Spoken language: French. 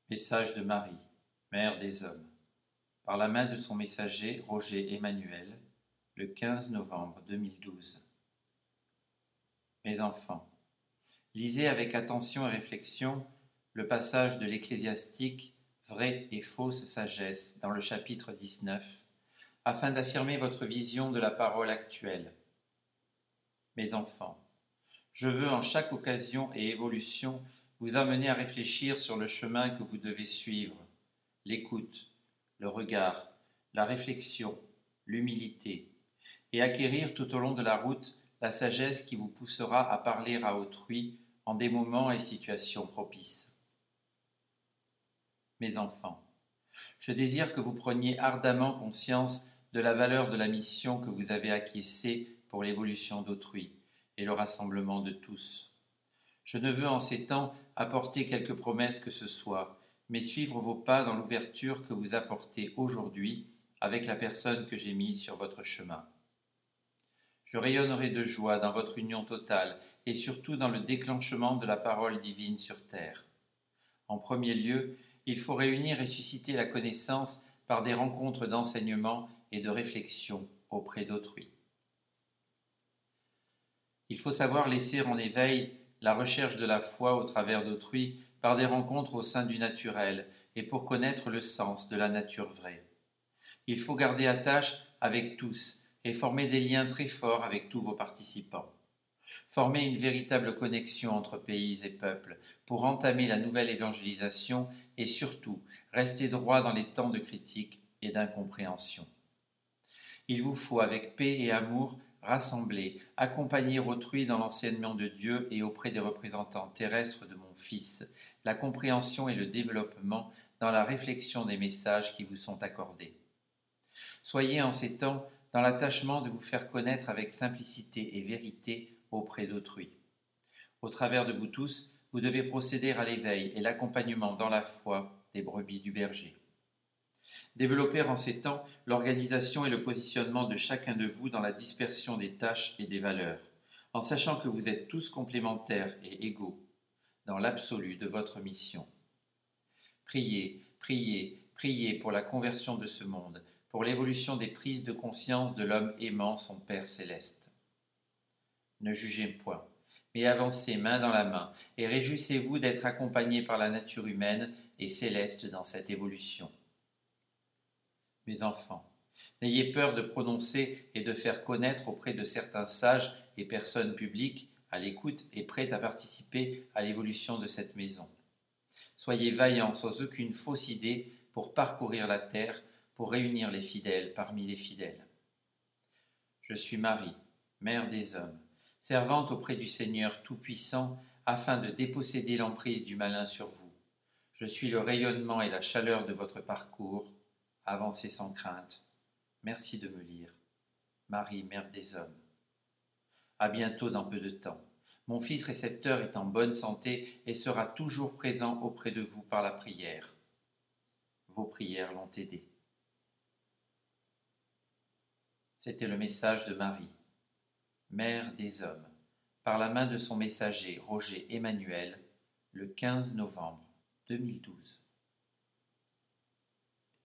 Message de Marie, Mère des Hommes, par la main de son messager Roger Emmanuel, le 15 novembre 2012. Mes enfants, lisez avec attention et réflexion le passage de l'Ecclésiastique Vraie et fausse sagesse dans le chapitre 19, afin d'affirmer votre vision de la parole actuelle. Mes enfants, je veux en chaque occasion et évolution vous amener à réfléchir sur le chemin que vous devez suivre, l'écoute, le regard, la réflexion, l'humilité, et acquérir tout au long de la route la sagesse qui vous poussera à parler à autrui en des moments et situations propices. Mes enfants, je désire que vous preniez ardemment conscience de la valeur de la mission que vous avez acquiescée pour l'évolution d'autrui et le rassemblement de tous. Je ne veux en ces temps apporter quelque promesse que ce soit, mais suivre vos pas dans l'ouverture que vous apportez aujourd'hui avec la personne que j'ai mise sur votre chemin. Je rayonnerai de joie dans votre union totale et surtout dans le déclenchement de la parole divine sur terre. En premier lieu, il faut réunir et susciter la connaissance par des rencontres d'enseignement et de réflexion auprès d'autrui. Il faut savoir laisser en éveil la recherche de la foi au travers d'autrui par des rencontres au sein du naturel et pour connaître le sens de la nature vraie. Il faut garder attache avec tous et former des liens très forts avec tous vos participants. Former une véritable connexion entre pays et peuples pour entamer la nouvelle évangélisation et surtout rester droit dans les temps de critique et d'incompréhension. Il vous faut, avec paix et amour, rassembler, accompagner autrui dans l'enseignement de Dieu et auprès des représentants terrestres de mon Fils, la compréhension et le développement dans la réflexion des messages qui vous sont accordés. Soyez en ces temps dans l'attachement de vous faire connaître avec simplicité et vérité auprès d'autrui. Au travers de vous tous, vous devez procéder à l'éveil et l'accompagnement dans la foi des brebis du berger. Développer en ces temps l'organisation et le positionnement de chacun de vous dans la dispersion des tâches et des valeurs, en sachant que vous êtes tous complémentaires et égaux dans l'absolu de votre mission. Priez, priez, priez pour la conversion de ce monde, pour l'évolution des prises de conscience de l'homme aimant son Père céleste. Ne jugez point, mais avancez main dans la main et réjouissez-vous d'être accompagnés par la nature humaine et céleste dans cette évolution. Mes enfants, n'ayez peur de prononcer et de faire connaître auprès de certains sages et personnes publiques à l'écoute et prêtes à participer à l'évolution de cette maison. Soyez vaillants sans aucune fausse idée pour parcourir la terre, pour réunir les fidèles parmi les fidèles. Je suis Marie, Mère des hommes, servante auprès du Seigneur Tout-Puissant, afin de déposséder l'emprise du malin sur vous. Je suis le rayonnement et la chaleur de votre parcours. Avancez sans crainte. Merci de me lire. Marie, Mère des hommes. À bientôt dans peu de temps. Mon Fils récepteur est en bonne santé et sera toujours présent auprès de vous par la prière. Vos prières l'ont aidé. C'était le message de Marie, Mère des hommes, par la main de son messager Roger Emmanuel, le 15 novembre 2012.